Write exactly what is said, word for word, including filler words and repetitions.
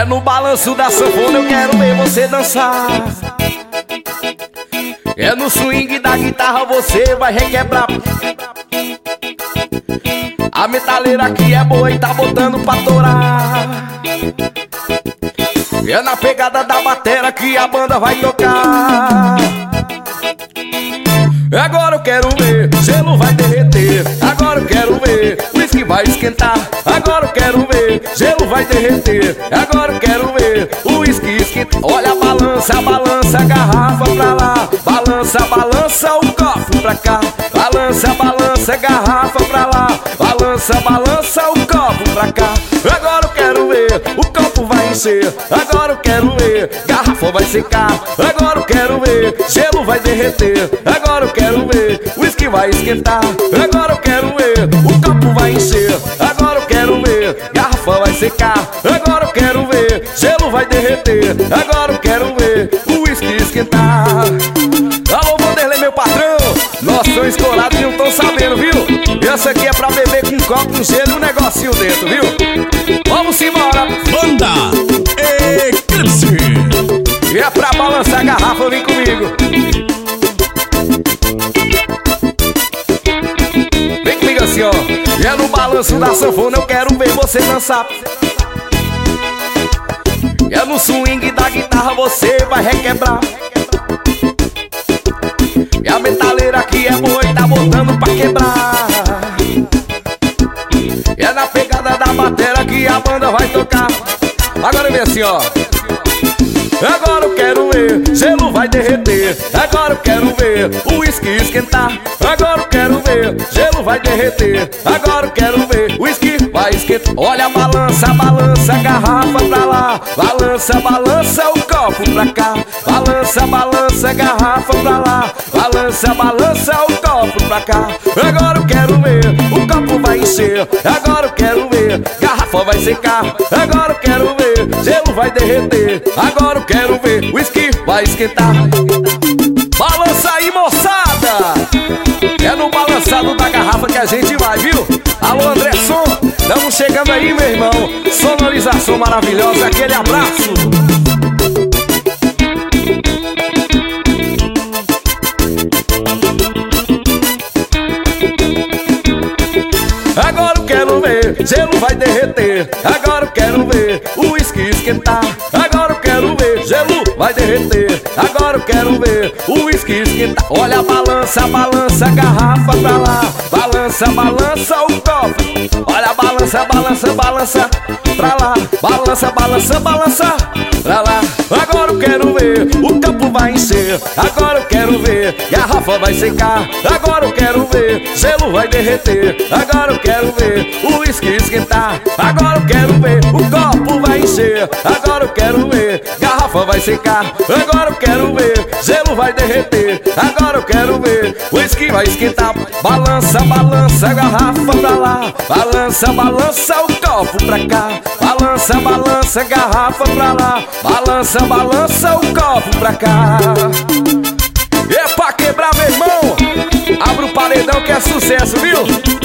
É no balanço da sanfona, eu quero ver você dançar. É no swing da guitarra, você vai requebrar. A metaleira aqui é boa e tá botando pra torar. É na pegada da batera que a banda vai tocar. Agora eu quero ver, gelo vai derreter. Agora eu quero ver, whisky vai esquentar. Agora eu quero ver, gelo vai derreter. Agora eu quero ver, o whisky esquenta. Olha a balança, balança a garrafa pra lá. Balança, balança o copo pra cá. Balança, balança a garrafa pra lá. Balança, balança o copo pra cá. Agora eu quero ver, o copo vai encher. Agora eu quero ver, garrafa vai secar. Agora eu quero ver, gelo vai derreter. Agora eu quero ver, whisky vai esquentar. Agora eu quero ver, o copo vai encher. Agora eu quero ver, garrafa vai secar. Agora eu quero ver, gelo vai derreter. Agora eu quero ver, o whisky esquentar. Alô, Vanderlei, meu patrão. Nós somos escolados e não tão sabendo, viu? Essa aqui é pra beber com um copo, com gelo e um negocinho dentro, viu? Vamos embora. Banda Eclipse. E é pra balançar a garrafa, vem comigo. Vem comigo assim, ó. E é no balanço da sanfona, eu quero ver você dançar. E é no swing da guitarra, você vai requebrar. E a metaleira aqui é boa e tá botando pra quebrar. E é na pegada da batera que a banda vai tocar. Agora vem assim, ó. Agora eu quero ver, gelo vai derreter. Agora eu quero ver, o whisky esquentar. Agora eu quero ver, gelo vai derreter. Agora eu quero ver, o whisky vai esquentar. Olha a balança, balança a garrafa pra lá. Balança, balança o copo pra cá. Balança, balança a garrafa pra lá. Balança, balança o copo pra cá. Agora eu quero ver, o copo vai encher. Agora eu quero ver, garrafa vai secar. Agora eu quero ver, gelo vai derreter. Agora eu quero ver, o whisky vai esquentar. Balança aí, moçada! É no balançado da garrafa que a gente vai, viu? Alô, André Som, estamos chegando aí, meu irmão. Sonorização maravilhosa, aquele abraço. Agora eu quero ver, gelo vai derreter. Agora eu quero ver, o whisky esquentar. Agora eu quero ver, gelo vai derreter. Agora eu quero ver, o whisky esquentar. Olha a balança, balança a garrafa pra lá. Balança, balança o copo. Olha a balança, balança, balança pra lá. Balança, balança, balança pra lá. Agora eu quero ver, o copo vai encher. Agora eu quero ver, garrafa vai secar. Agora eu quero ver, gelo vai derreter. Agora eu quero ver, o whisky esquentar. Agora eu quero ver, o copo vai encher. Agora eu quero ver, garrafa vai secar. Agora eu quero ver, gelo vai derreter. Agora eu quero ver, o whisky vai esquentar. Balança, balança a garrafa pra lá. Balança, balança o copo pra cá. Balança, balança a garrafa pra lá. Balança, balança o copo pra cá. É pra quebrar, meu irmão. Abre o paredão que é sucesso, viu?